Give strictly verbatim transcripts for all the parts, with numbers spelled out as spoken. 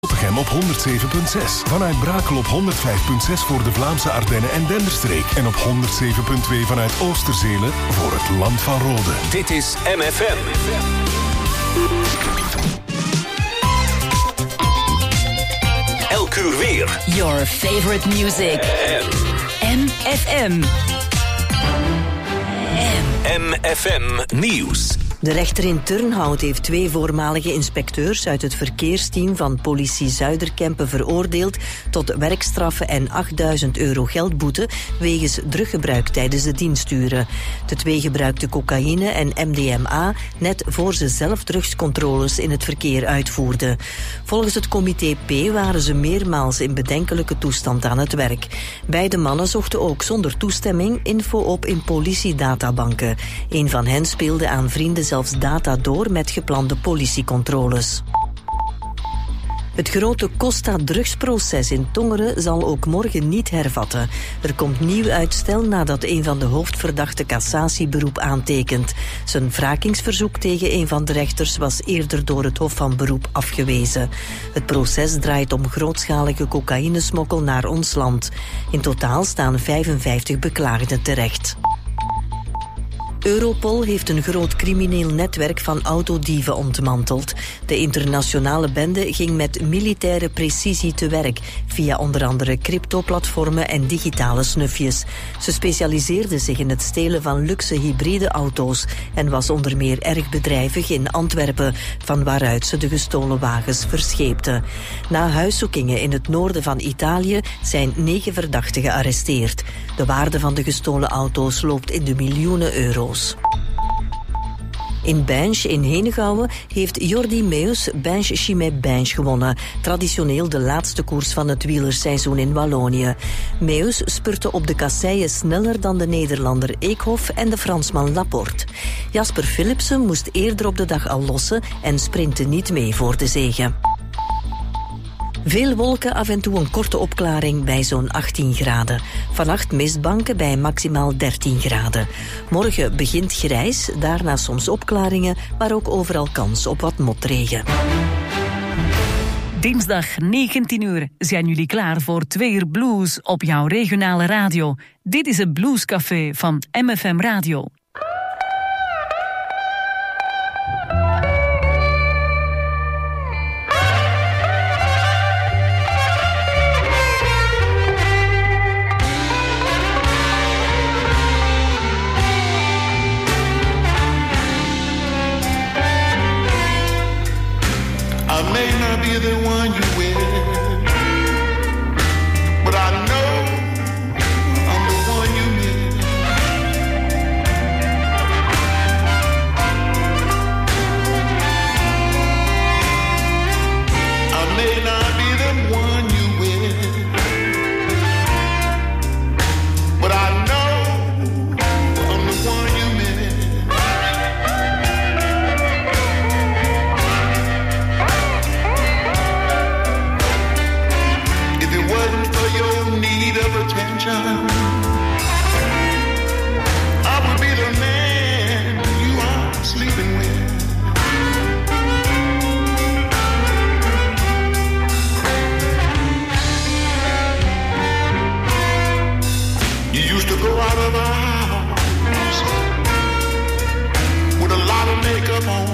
Rotterdam op honderd zeven komma zes. Vanuit Brakel op honderd vijf komma zes voor de Vlaamse Ardennen en Denderstreek. En op honderd zeven komma twee vanuit Oosterzelen voor het Land van Rode. Dit is M F M. Elk uur weer. Your favorite music. M F M. M F M Nieuws. De rechter in Turnhout heeft twee voormalige inspecteurs uit het verkeersteam van politie Zuiderkempen veroordeeld tot werkstraffen en achtduizend euro geldboete wegens druggebruik tijdens de diensturen. De twee gebruikten cocaïne en M D M A net voor ze zelf drugscontroles in het verkeer uitvoerden. Volgens het comité P waren ze meermaals in bedenkelijke toestand aan het werk. Beide mannen zochten ook zonder toestemming info op in politiedatabanken. Een van hen speelde aan vrienden zelfs data door met geplande politiecontroles. Het grote Costa-drugsproces in Tongeren zal ook morgen niet hervatten. Er komt nieuw uitstel nadat een van de hoofdverdachten cassatieberoep aantekent. Zijn wrakingsverzoek tegen een van de rechters was eerder door het Hof van Beroep afgewezen. Het proces draait om grootschalige cocaïnesmokkel naar ons land. In totaal staan vijfenvijftig beklaagden terecht. Europol heeft een groot crimineel netwerk van autodieven ontmanteld. De internationale bende ging met militaire precisie te werk, via onder andere cryptoplatformen en digitale snufjes. Ze specialiseerden zich in het stelen van luxe hybride auto's en was onder meer erg bedrijvig in Antwerpen, van waaruit ze de gestolen wagens verscheepten. Na huiszoekingen in het noorden van Italië zijn negen verdachten gearresteerd. De waarde van de gestolen auto's loopt in de miljoenen euro's. In Binge in Henegouwen heeft Jordi Meeus Binge Chimay Binge gewonnen. Traditioneel de laatste koers van het wielerseizoen in Wallonië. Meeus spurte op de kasseien sneller dan de Nederlander Eekhoff en de Fransman Laporte. Jasper Philipsen moest eerder op de dag al lossen en sprintte niet mee voor de zege. Veel wolken, af en toe een korte opklaring bij zo'n achttien graden. Vannacht mistbanken bij maximaal dertien graden. Morgen begint grijs, daarna soms opklaringen, maar ook overal kans op wat motregen. Dinsdag negentien uur zijn jullie klaar voor twee uur blues op jouw regionale radio. Dit is het Bluescafé van M F M Radio. I may not be the one you with, but I know I'm the one you miss. I may not be the one you with, but I know I'm the one you miss. Of attention, I would be the man you are sleeping with. You used to go out of the house with a lot of makeup on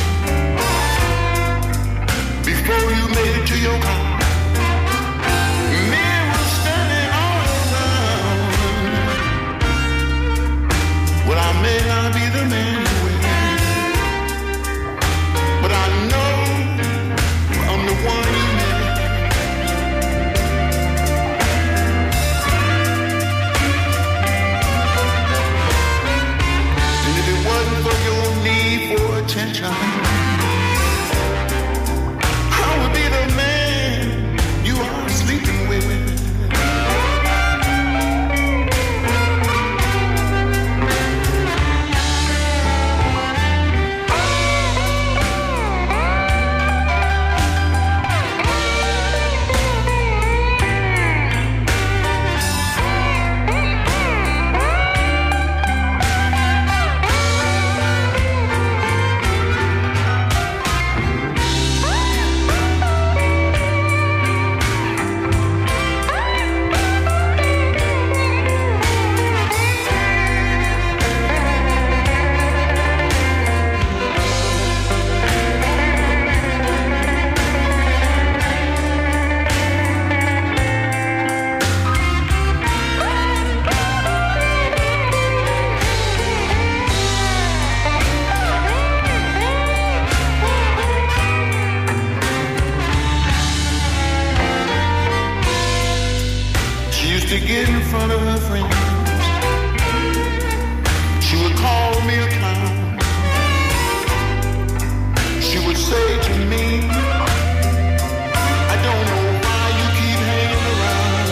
before you made it to your car. Mirrors standing all around. front of her friends. She would call me a clown. She would say to me, I don't know why you keep hanging around.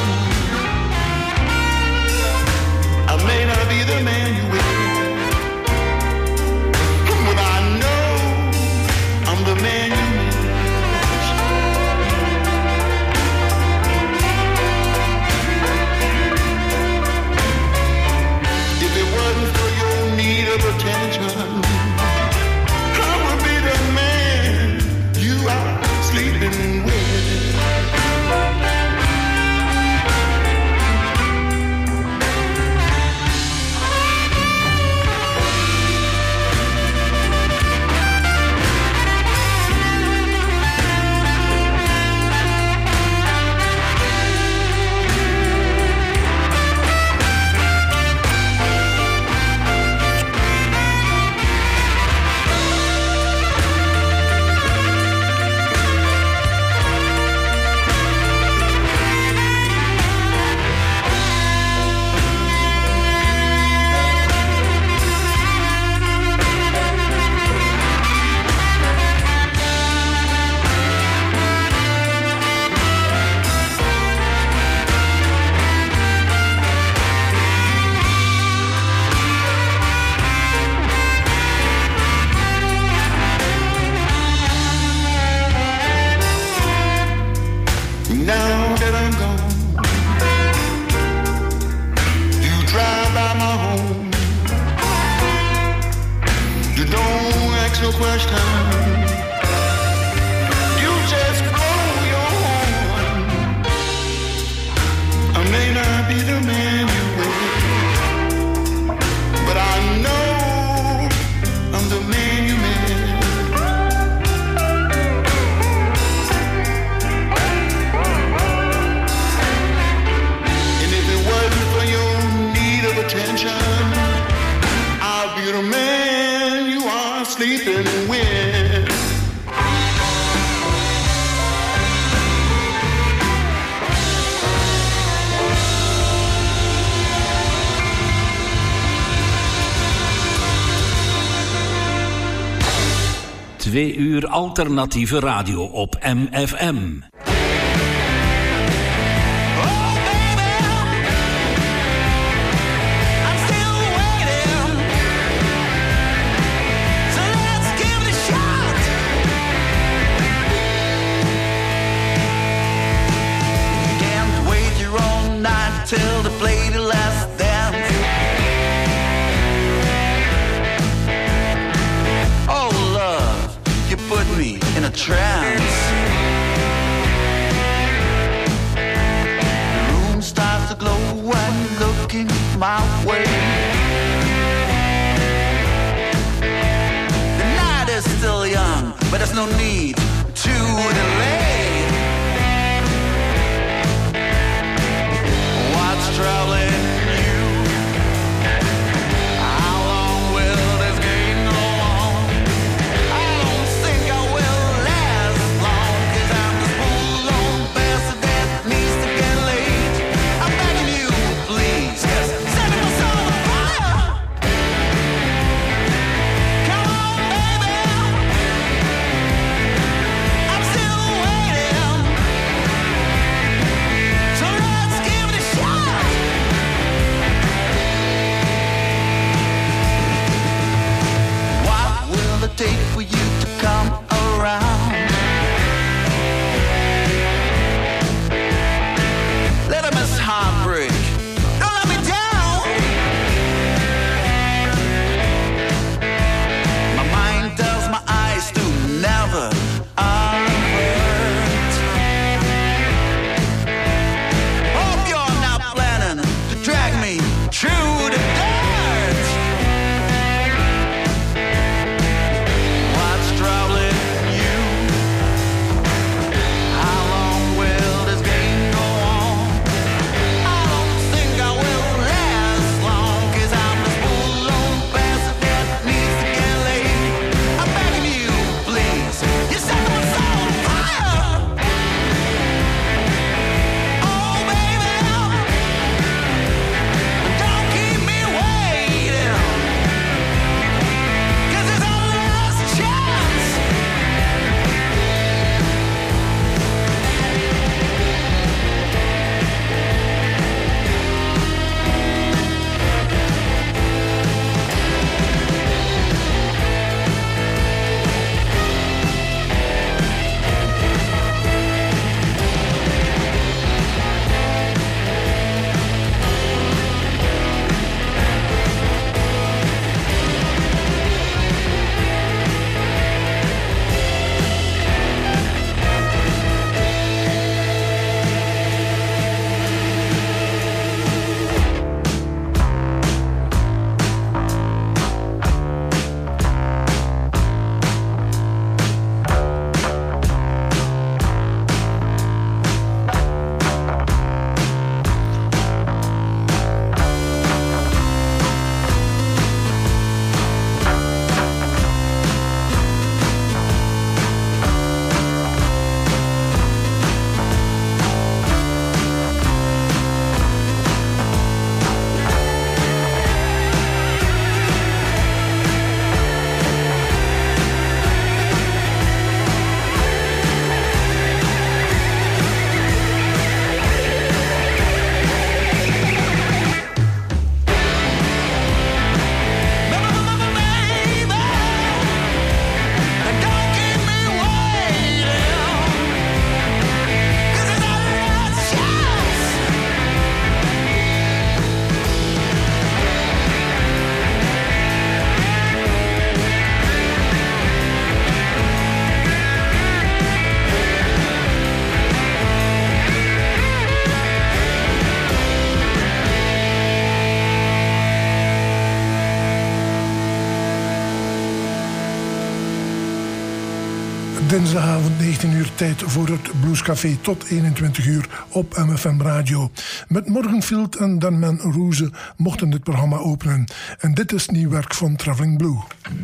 I may not be the man you wish, but I know I'm the man you miss. If it wasn't for your need of attention, I would be the man you are sleeping with. Twee uur alternatieve radio op M F M. Till they play the last dance. Oh love, you put me in a trance. The room starts to glow when you're looking my way. The night is still young, but there's no need to delay. Traveling you. How long will this game go on? I don't think I will last long. Dinsdagavond negentien uur tijd voor het Bluescafé tot eenentwintig uur op M F M Radio. Met Morgenfield en Danman Roeze mochten dit programma openen. En dit is nieuw werk van Traveling Blue.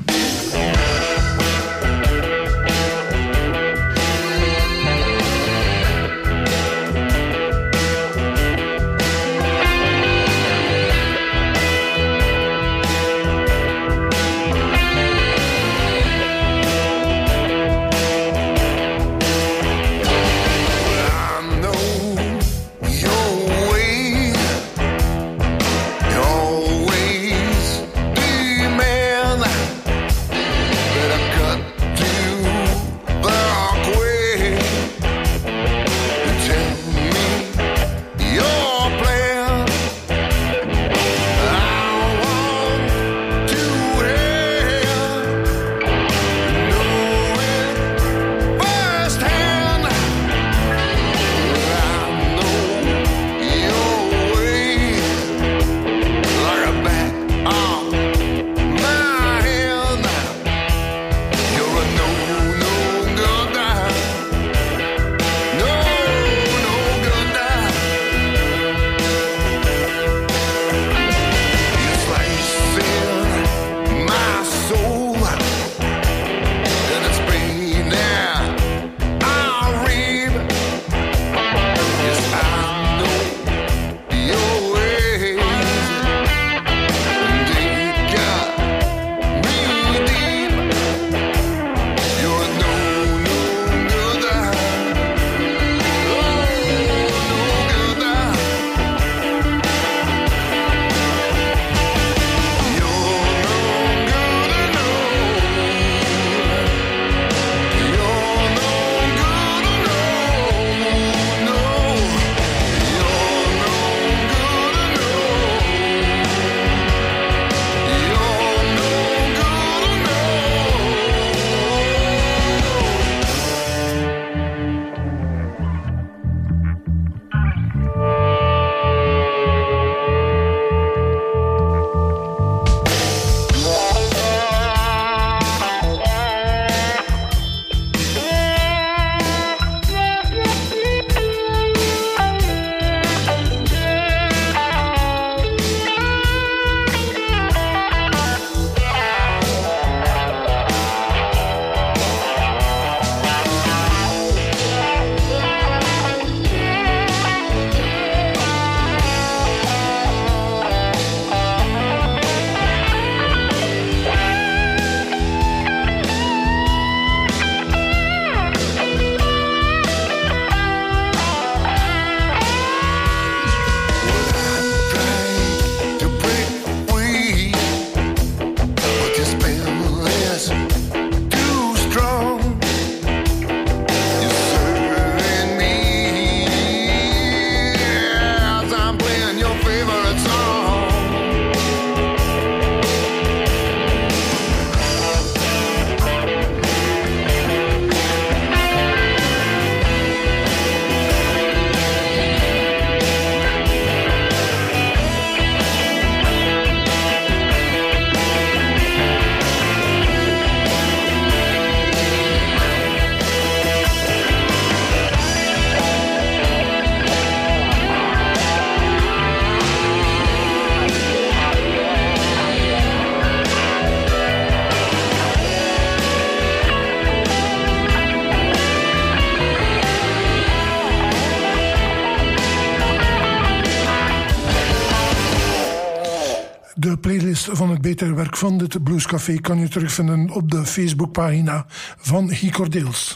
De playlist van het betere werk van dit Bluescafé kan je terugvinden op de Facebookpagina van Guy Cordeels.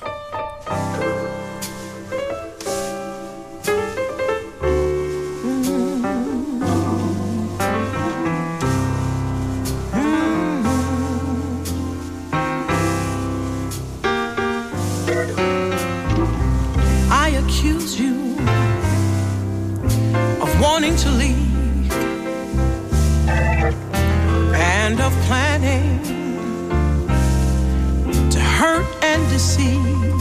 I accuse you of wanting to leave and of planning to hurt and deceive.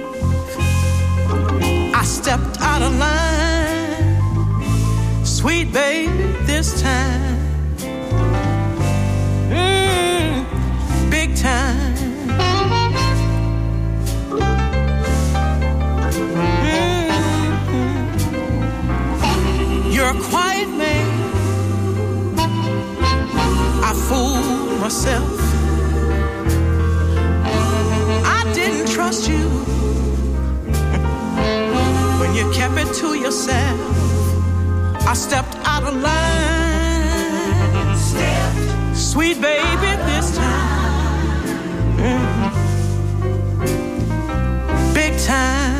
I stepped out of line, sweet baby, this time. Mm, big time. a quiet man. I fooled myself. I didn't trust you when you kept it to yourself. I stepped out of line. Stepped. Sweet baby, this time. Mm. Big time.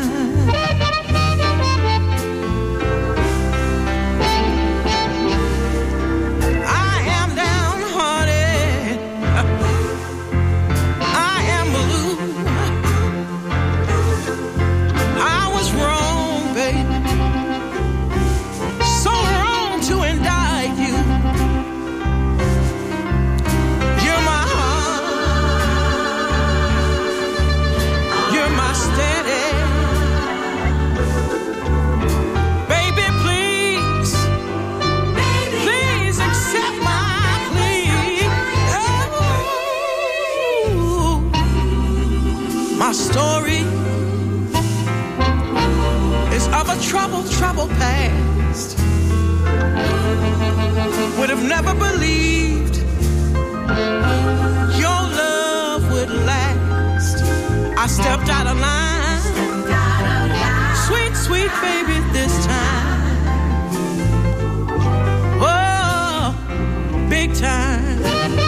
Story is of a troubled, troubled past. Would have never believed your love would last. I stepped out of line. Sweet, sweet baby, this time. Oh, big time.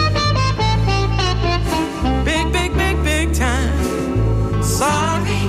Big, big, big, big time. Sorry.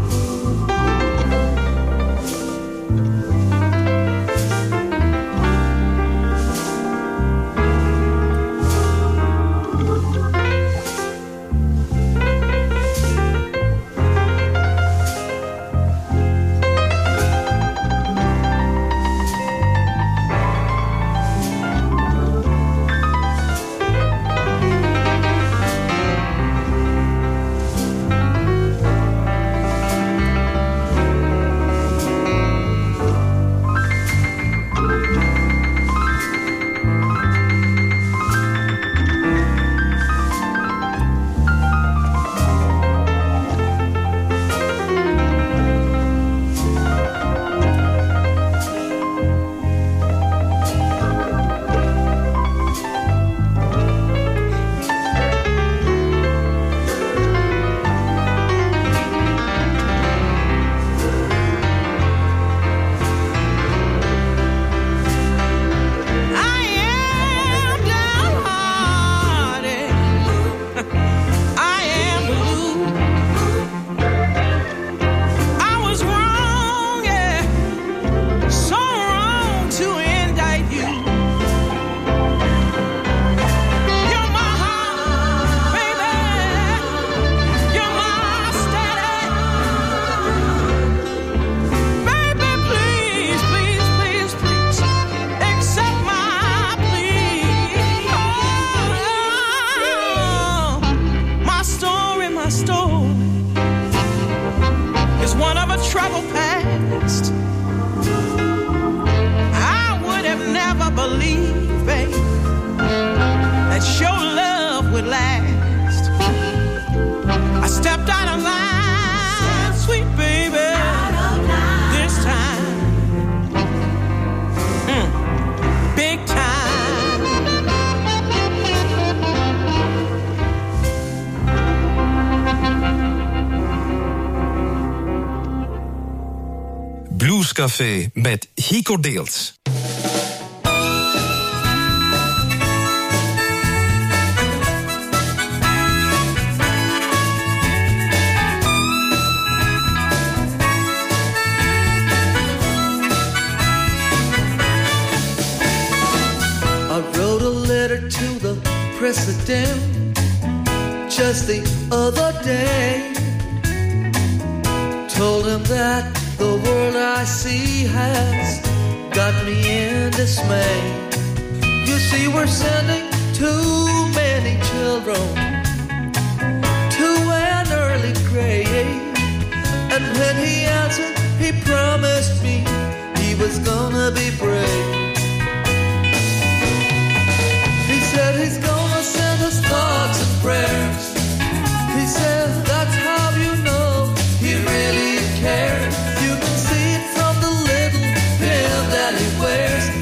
Bluescafé met Hico Deels. I wrote a letter to the president just the other day. Told him that the world I see has got me in dismay. You see, we're sending too many children to an early grave. And when he answered, he promised me he was gonna be brave. He said he's gonna send us thoughts and prayers. He says that's how you know he really cares. You can see it from the little pin that he wears.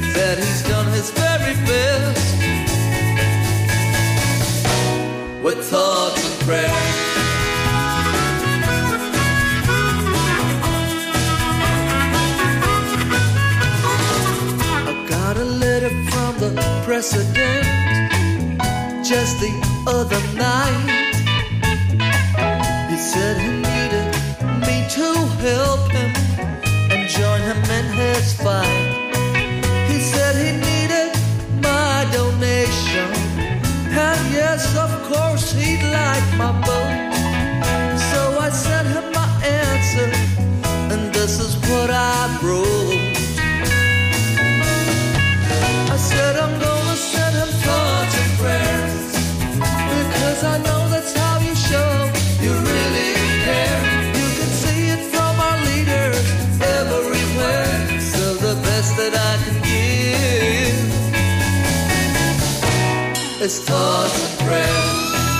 president just the other night. He said he needed me to help him and join him in his fight. He said he needed my donation, and yes, of course, he'd like my vote. So I sent him my answer, and this is what I wrote. I said I'm gonna send him thoughts and prayers, because I know that's how you show you really care. You can see it from our leaders everywhere. So the best that I can give is thoughts and prayers.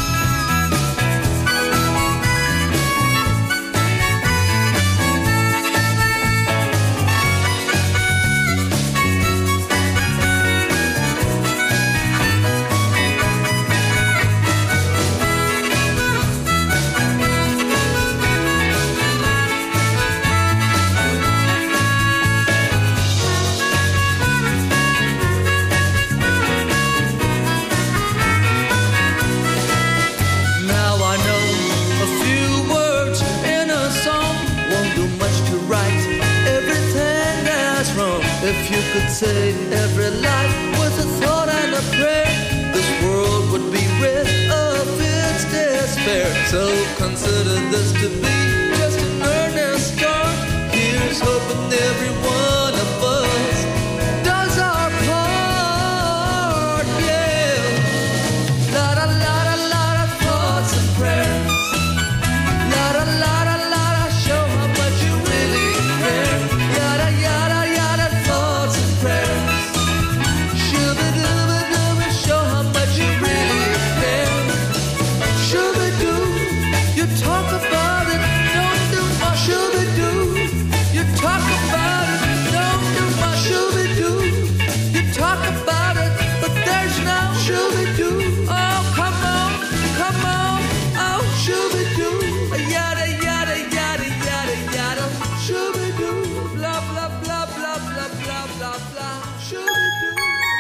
If you could save every life with a thought and a prayer, this world would be rid of its despair. So consider this to be just an earnest start. Here's hoping every one of us does our part, yeah. Lot a lot a lot of thoughts and prayers. Lot a lot a lot of show how much you really care. Yada yada yada thoughts and prayers. Shooba-dooba-dooba, show how much you really care. Shooba-doo, you talk about it, don't do much. Shooba-doo, you talk about it, don't do much. Shooba-doo, you talk about it, but there's no shooba-doo. Oh, come on, come on, oh, shooba-doo. Yada, yada, yada, yada, yada. Shooba-doo, blah, blah, blah, blah, blah, blah, blah, blah. Shooba-doo.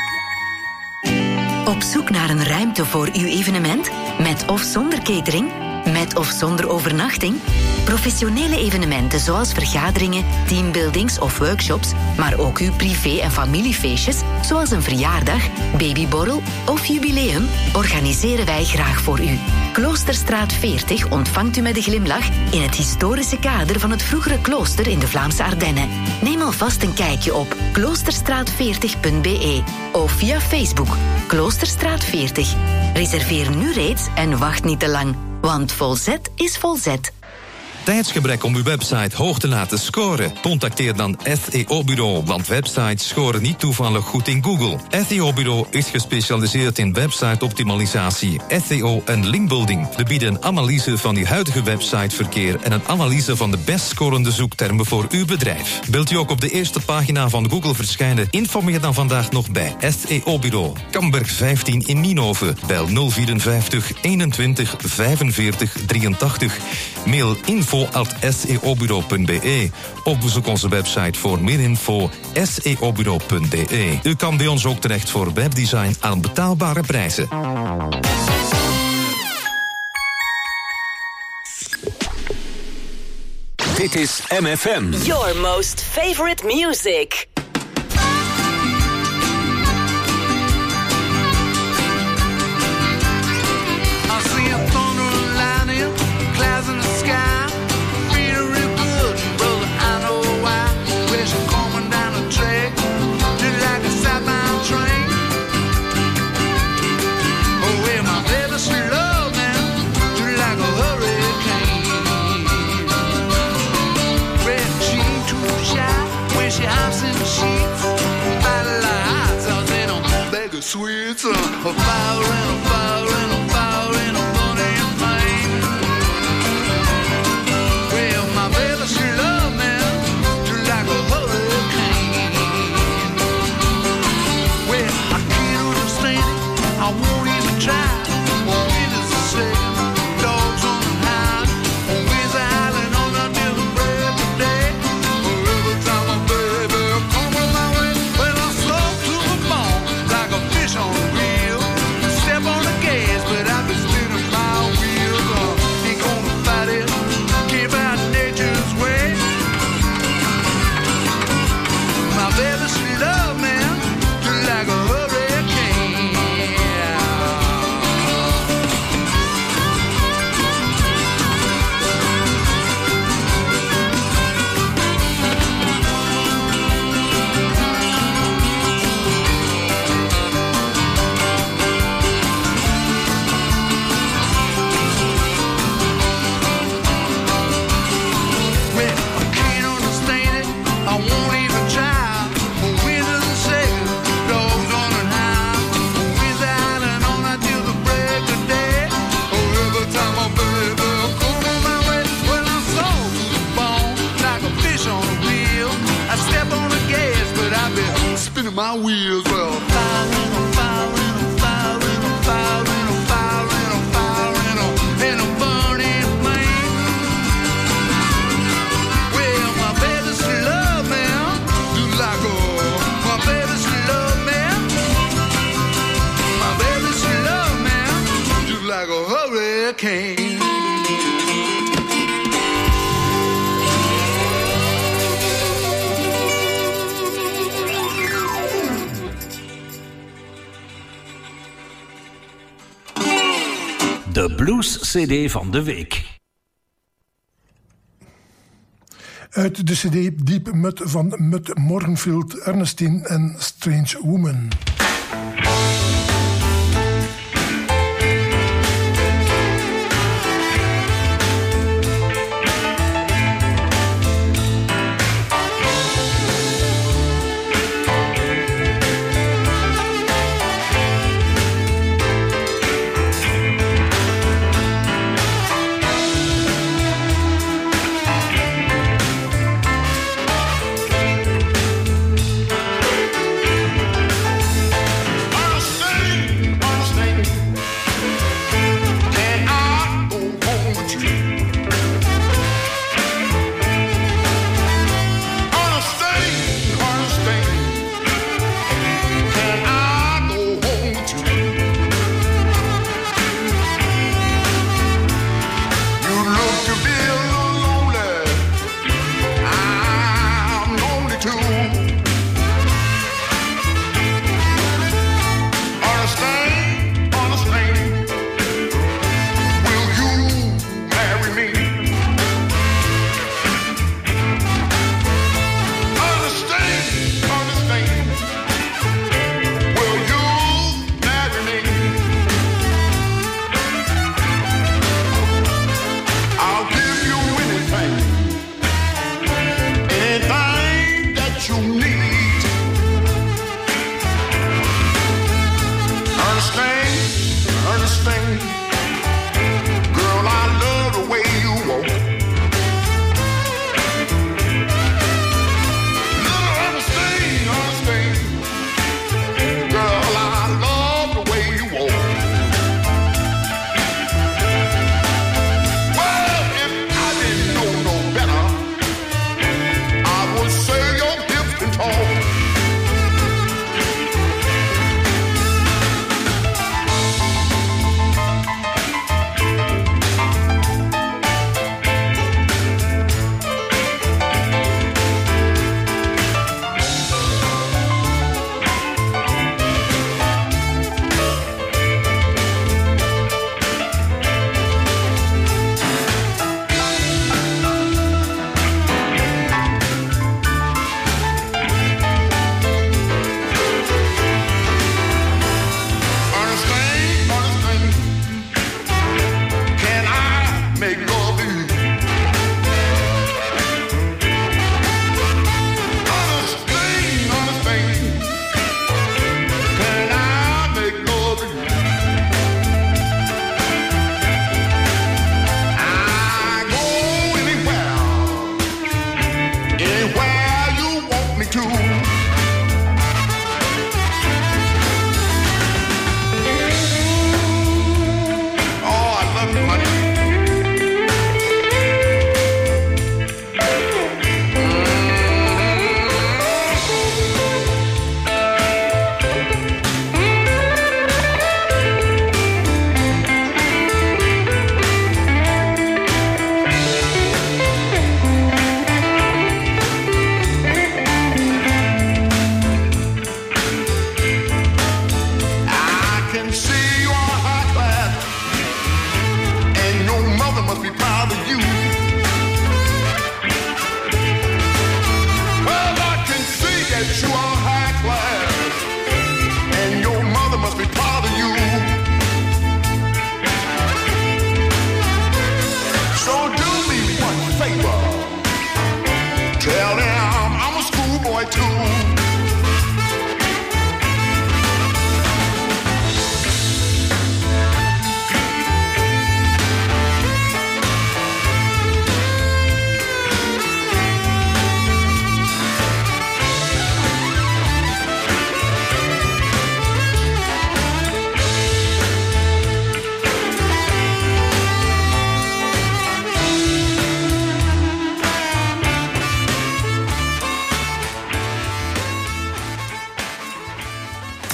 Op zoek naar een ruimte voor uw evenement? Met of zonder catering? Met of zonder overnachting? Professionele evenementen zoals vergaderingen, teambuildings of workshops, maar ook uw privé- en familiefeestjes, zoals een verjaardag, babyborrel of jubileum, organiseren wij graag voor u. Kloosterstraat veertig ontvangt u met een glimlach in het historische kader van het vroegere klooster in de Vlaamse Ardennen. Neem alvast een kijkje op kloosterstraat veertig punt b e of via Facebook Kloosterstraat veertig. Reserveer nu reeds en wacht niet te lang, want volzet is volzet. Tijdsgebrek om uw website hoog te laten scoren? Contacteer dan S E O-bureau, want websites scoren niet toevallig goed in Google. S E O-bureau is gespecialiseerd in website-optimalisatie, S E O en linkbuilding. We bieden een analyse van uw huidige websiteverkeer en een analyse van de best scorende zoektermen voor uw bedrijf. Wilt u ook op de eerste pagina van Google verschijnen? Informeer dan vandaag nog bij S E O-bureau. Kamberg vijftien in Nienhoven. Bel nul vierenvijftig eenentwintig vijfenveertig drieëntachtig. Mail info at s e o bureau punt b e of bezoek onze website voor meer info s e o bureau punt b e. U kan bij ons ook terecht voor webdesign aan betaalbare prijzen. Dit is M F M. Your most favorite music. I see a thunder lining, clouds in the sky. Feeling real good, brother, I know why. Wish I'm coming down the track, just like a southbound train. Oh, well, my baby, she loves me, just like a hurricane. Red jean, too shy, when she hops in the sheets. Battle like hot sauce in a bag of sweets. Uh, a fire and a fire and a fire and a funny flame. Well, my baby, she loves me just like a hurricane. Well, I can't understand it, I won't even try. Won't be just a second, dogs on the high. On Wheels Island on a different bread today. Every time my baby comes my way, well, I slow to the bone like a fish on spinning my wheels. Well, fire in a fire in a fire in a fire in a fire in a fire in a in a burning flame. Well, my baby's love, man, do like a my baby's love, man. My baby's love, man, do like a hurricane. De Blues C D van de week. Uit de cd Deep Mud van Mud Morgenfield, Ernestine en Strange Woman.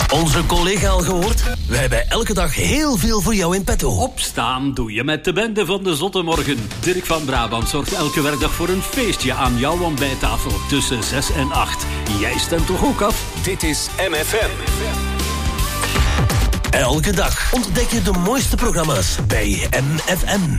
Onze collega al gehoord? We hebben elke dag heel veel voor jou in petto. Opstaan doe je met de bende van de Zotte Morgen. Dirk van Brabant zorgt elke werkdag voor een feestje aan jouw ontbijttafel tussen zes en acht. Jij stemt toch ook af? Dit is M F M. Elke dag ontdek je de mooiste programma's bij M F M.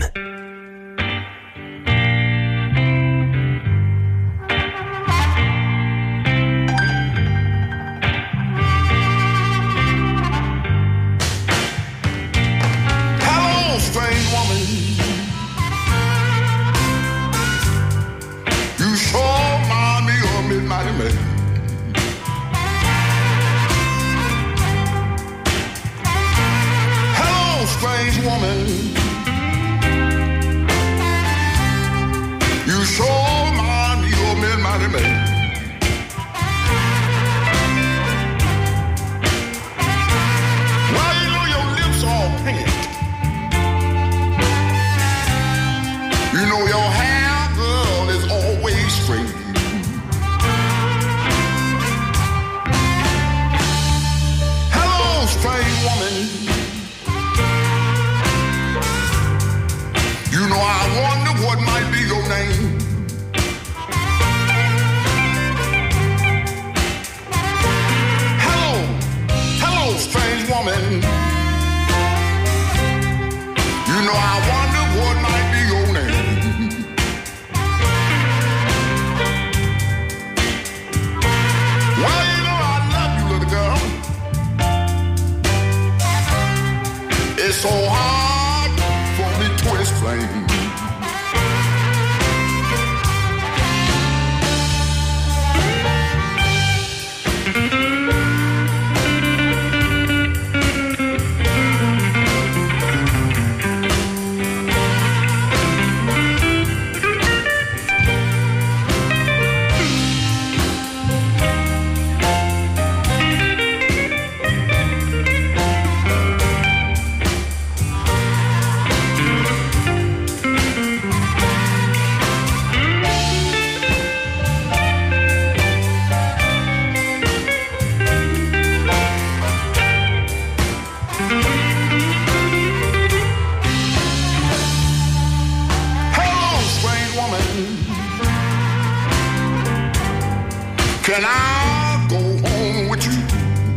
Can I go home with you?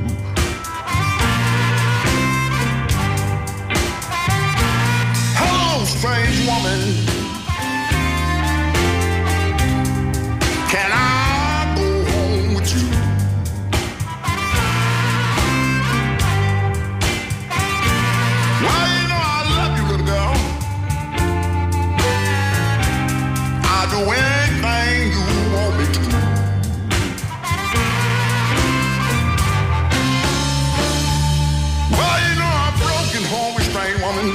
Hello, strange woman. Can I go home with you? Well, you know I love you, little girl. I'll do anything you want me to. Woman.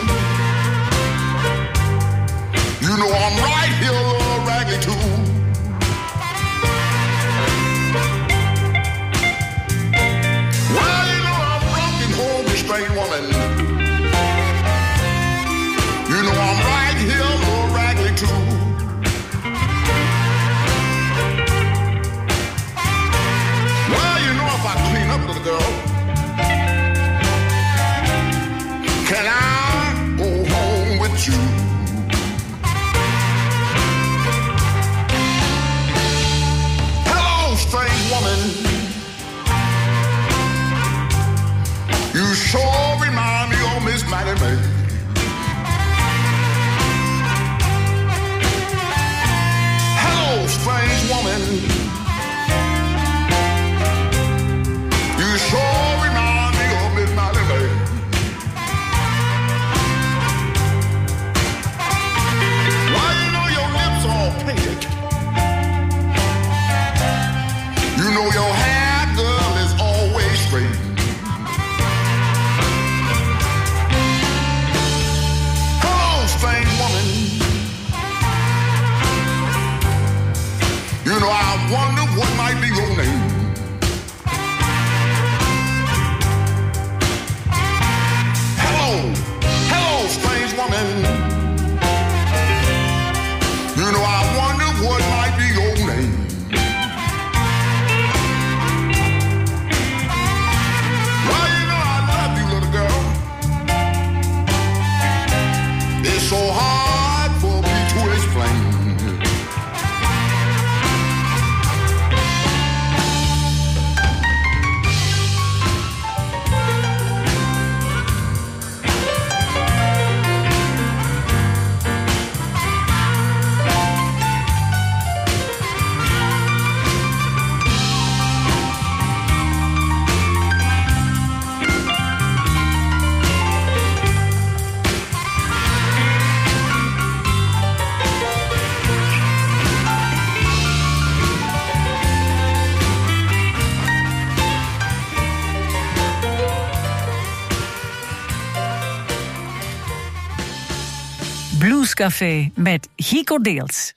You know I'm right here, little raggy too. Well, you know I'm broken home, you strange woman. You know I'm right here, little raggy too. Well, you know if I clean up, little girl, can I go home with you? Hello, strange woman. You sure remind me of Miss Mattie Mae. Hello, strange woman. You sure remind me of Miss Mattie Mae. You know your hair, girl, is always straight. Hello, strange woman. You know I wonder what might be your name. Hello, hello, strange woman. You know I wonder what might be your name. Bluescafé met Guy Cordeels.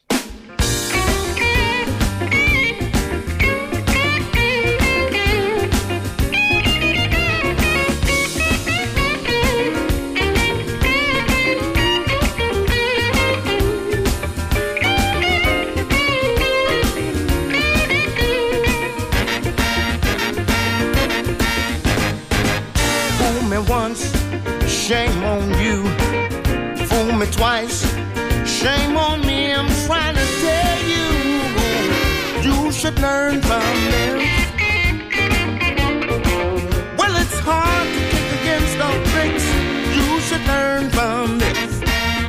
Once, shame on you. Fool me twice, shame on me. I'm trying to tell you, you should learn from them. Well, it's hard to kick against the bricks. You should learn from this.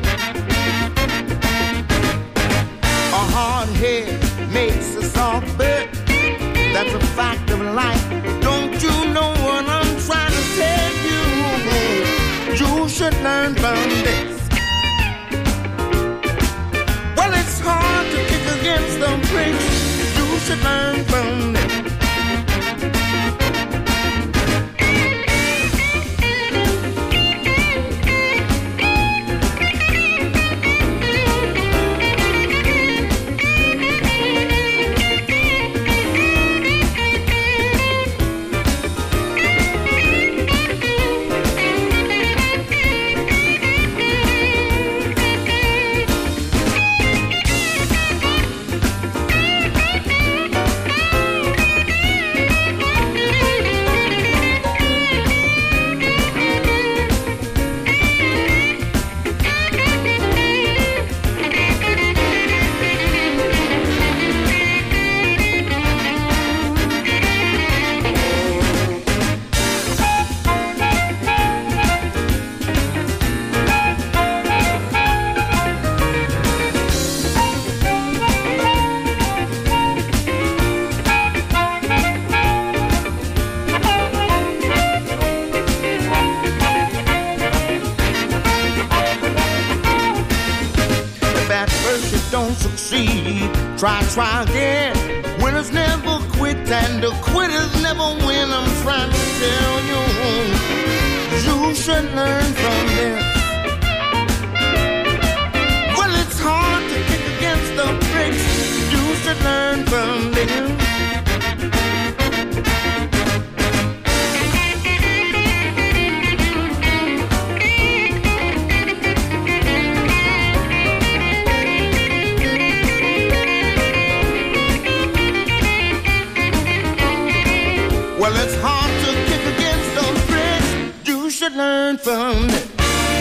A hard head makes a soft bird. That's a fact of life. Don't you know what I'm trying to tell you? You should learn from this. Well, it's hard to kick against the bricks. You should learn from this. Try, try again. Winners never quit and the quitters never win. I'm trying to tell you, you should learn from this. Well, it's hard to kick against the bricks. You should learn from this. Well, it's hard to kick against those bricks. You should learn from it.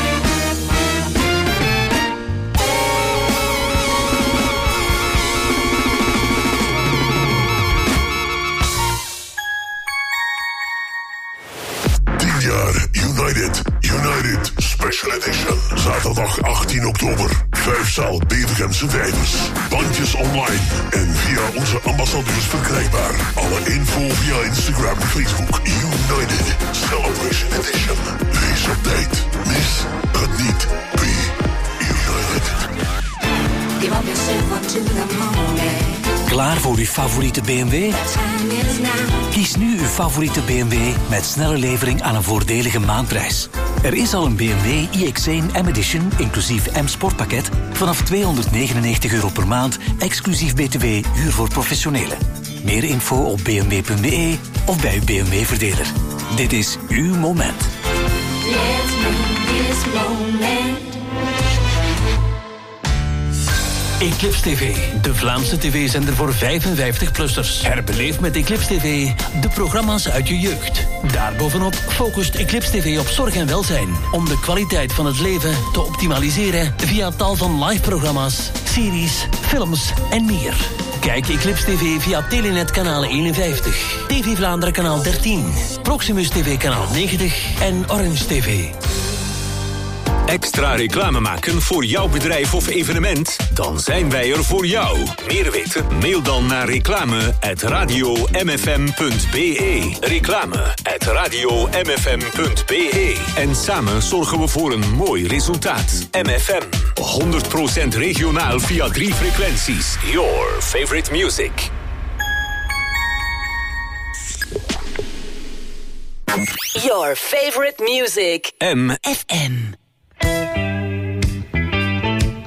tien jaar United. United Special Edition. Zaterdag achttien oktober. Vijfzaal Bevergemse Vijvers. Bandjes online en via onze ambassadeurs verkrijgbaar. Alle info via Instagram en Facebook. United Celebration Edition. Wees op tijd. Mis het niet. Be United. Klaar voor uw favoriete B M W? Kies nu uw favoriete B M W met snelle levering aan een voordelige maandprijs. Er is al een B M W i X één M-Edition, inclusief M-Sportpakket, vanaf tweehonderdnegenennegentig euro per maand, exclusief B T W, huur voor professionelen. Meer info op b m w punt b e of bij uw B M W-verdeler. Dit is uw moment. Let's make this moment. Eclipse T V, de Vlaamse tv-zender voor vijfenvijftig-plussers. Herbeleef met Eclipse T V de programma's uit je jeugd. Daarbovenop focust Eclipse T V op zorg en welzijn, om de kwaliteit van het leven te optimaliseren via tal van live-programma's, series, films en meer. Kijk Eclipse T V via Telenet kanaal eenenvijftig, T V Vlaanderen kanaal dertien, Proximus T V kanaal negentig en Orange T V. Extra reclame maken voor jouw bedrijf of evenement? Dan zijn wij er voor jou. Meer weten? Mail dan naar reclame at radio m f m punt b e. Reclame at radio m f m punt b e. En samen zorgen we voor een mooi resultaat. M F M. honderd procent regionaal via drie frequenties. Your favorite music. Your favorite music. M F M.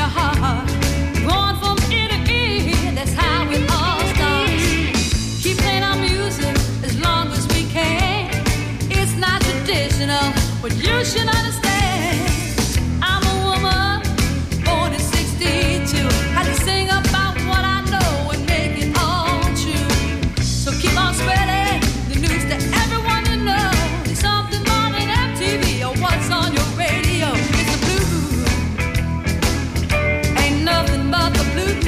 your heart. Going from ear to ear, that's how it all starts. Keep playing our music as long as we can. It's not traditional, but you should understand. I'm a woman, born in sixty-two. Had to sing about what I know and make it all true. So keep on spreading the news to everyone you know. There's something more than M T V or what's on your radio. It's the blues. Ain't nothing but the blues.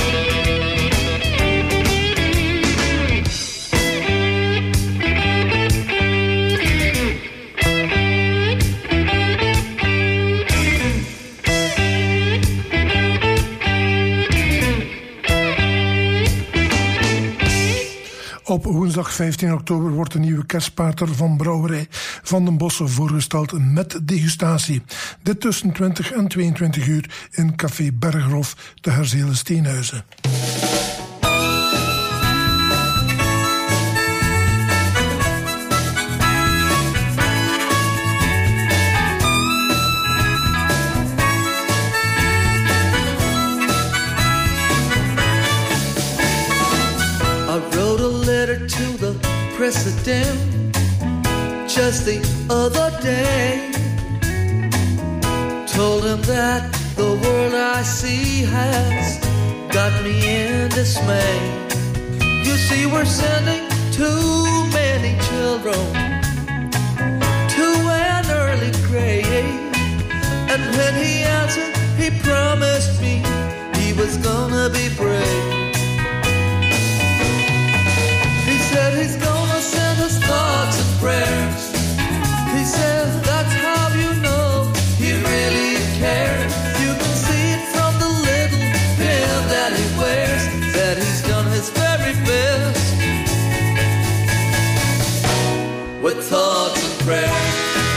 Op woensdag vijftien oktober wordt de nieuwe kerstpater van brouwerij Van den Bossen voorgesteld met degustatie. Dit tussen twintig en tweeëntwintig uur in Café Berghof te Herzelen Steenhuizen. To the president just the other day, told him that the world I see has got me in dismay. You see, we're sending too many children to an early grave, and when he answered, he promised me he was gonna be brave. He said he's gonna send us thoughts and prayers. He said that's how you know he really cares. You can see it from the little pin that he wears, that he's done his very best with thoughts and prayers.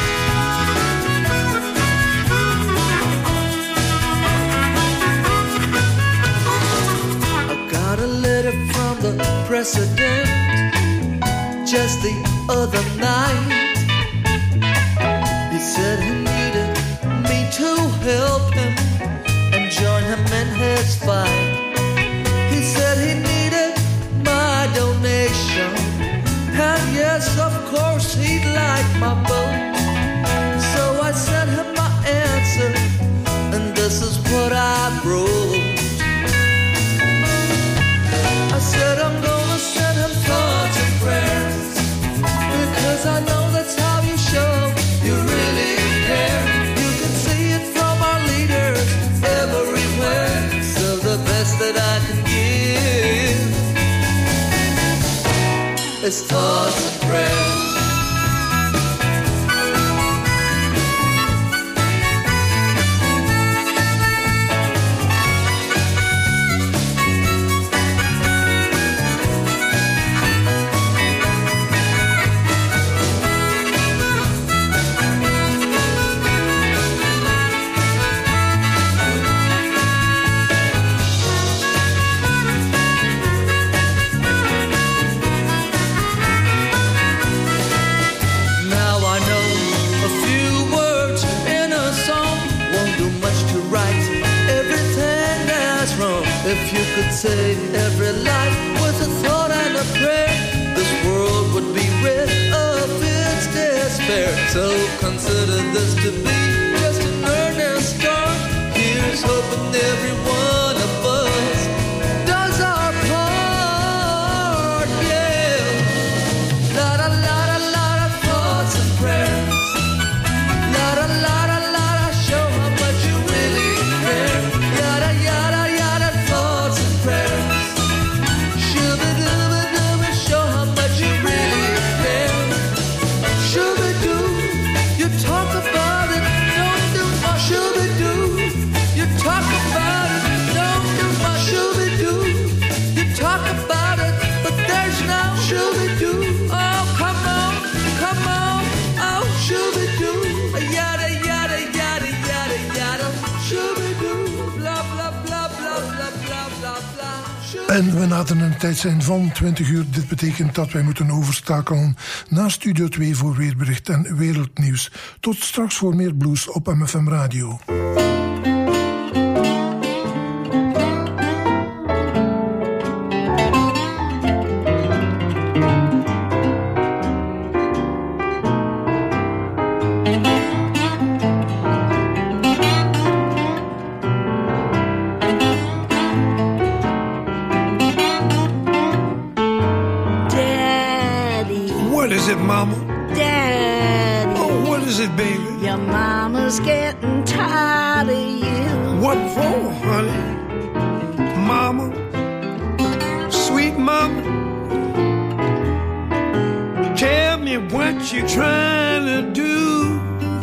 I got a letter from the president just the other night. He said he needed me to help him and join him in his fight. He said he needed my donation, and yes, of course, he'd like my vote. So I sent him my answer, and this is what I wrote. I said I'm gonna send him thoughts and prayers, because I know that's how you show you really care. You can see it from our leaders everywhere. So the best that I can give is thoughts and prayers. If you could save every life with a thought and a prayer, this world would be rid of its despair. So consider this to be just an earnest start. Here's hoping every one of us does our part, yeah. Lot a lot a lot of thoughts and prayers. Lot a lot a lot of show how much you really care. Yada yada yada thoughts and prayers. Shooba dooba dooba, show how much you really care. Shooba doo, you talk about it, don't do my shooba doo. You talk about it, don't do my shooba doo. You talk about it, but there's no shooba doo. Oh come on, come on, oh shooba doo. Yada yada yada yada yada, shooba doo. Bla bla bla bla bla bla bla bla. En we naderen een tijd zijn van twintig uur. Dit betekent dat wij moeten overstakelen naar Studio twee voor weerbericht en wereldnieuws. Tot straks voor meer blues op M F M Radio. Mama? Daddy. Oh, what is it, baby? Your mama's getting tired of you. What for, honey? Mama? Sweet mama? Tell me what you trying to do.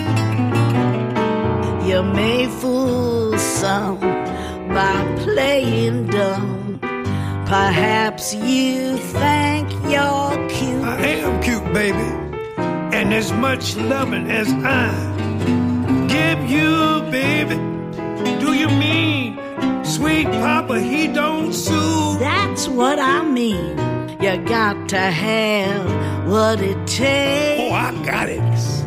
You may fool some by playing dumb. Perhaps you think you're cute. I am cute, baby. And as much loving as I give you, baby, do you mean sweet papa, he don't sue? That's what I mean. You got to have what it takes. Oh, I got it.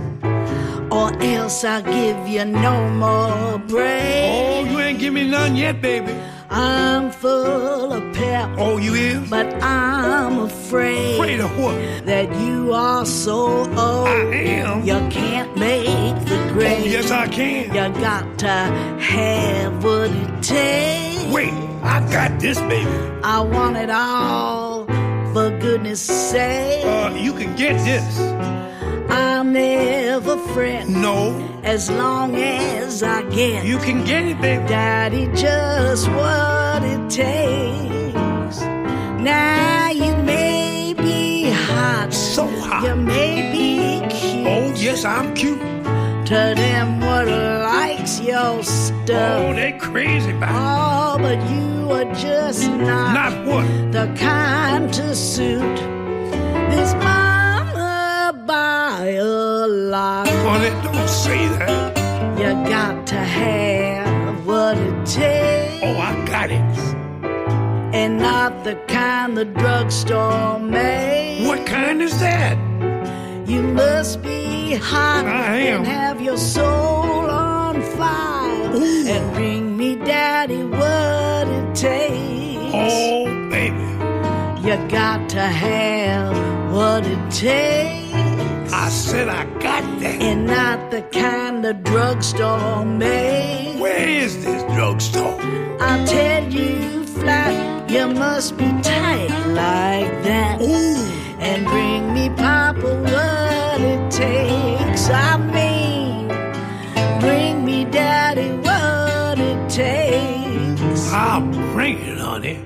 Or else I'll give you no more break. Oh, you ain't give me none yet, baby. I'm full of pep. Oh, you is? But I'm afraid. Afraid of what? That you are so old. I am. You can't make the grade. Oh, yes, I can. You got to have what it takes. Wait, I got this, baby. I want it all, for goodness sake. Uh, you can get this. I'll never fret. No. As long as I get. You can get it, baby. Daddy, just what it takes. Now you may be hot. So hot. You may be cute. Oh, yes, I'm cute. To them what likes your stuff. Oh, they crazy about it. Oh, but you are just not. Not what? The kind to suit this mama by a lot. Honey, don't say that. You got to have what it takes. Oh, I got it. And not the kind the drugstore made. What kind is that? You must be hot. I am. And have your soul on fire. Ooh. And bring me, Daddy, what it takes. Oh, baby. You got to have what it takes. I said I got that. And not the kind the drugstore made. Where is this drugstore? I'll tell you flat, you must be tight like that. Ooh. And bring me, Papa, what it takes. I mean, bring me, Daddy, what it takes. I'll bring it, honey.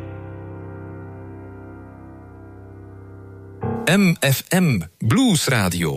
M F M Blues Radio.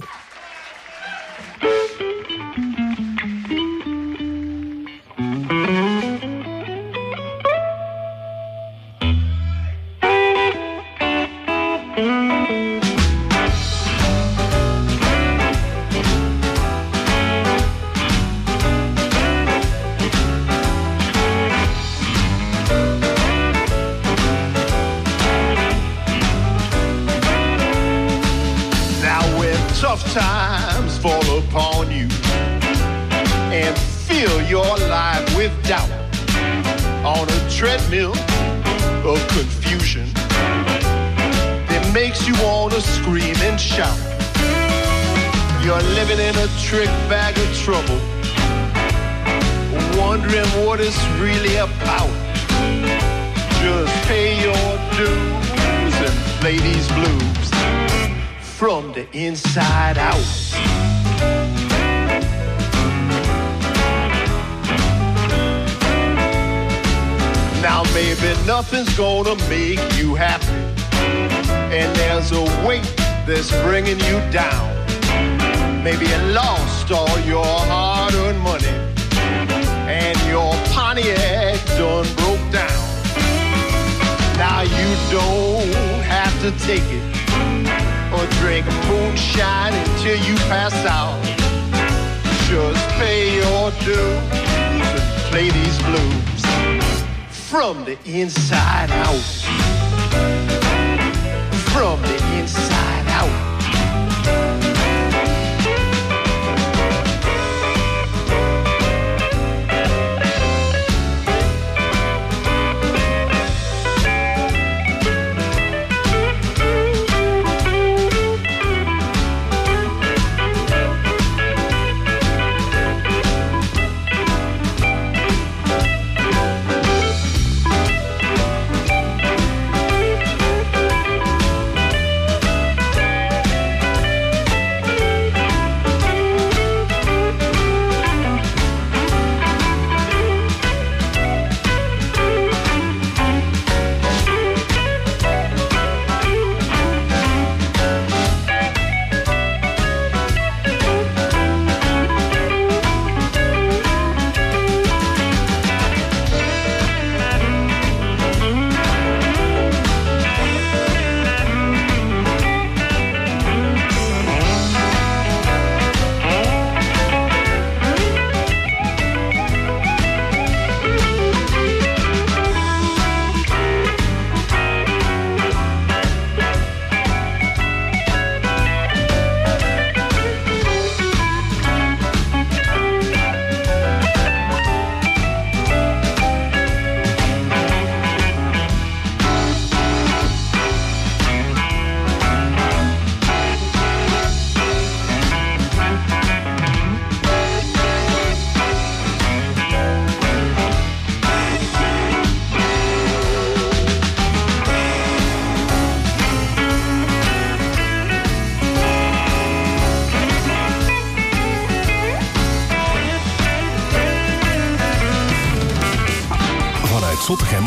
Tough times fall upon you and fill your life with doubt on a treadmill of confusion that makes you want to scream and shout. You're living in a trick bag of trouble, wondering what it's really about. Just pay your dues and play these blues from the inside out. Now maybe nothing's gonna make you happy, and there's a weight that's bringing you down. Maybe you lost all your hard-earned money, and your Pontiac done broke down. Now you don't have to take it or drink moonshine until you pass out. Just pay your dues and play these blues from the inside out. From the inside out.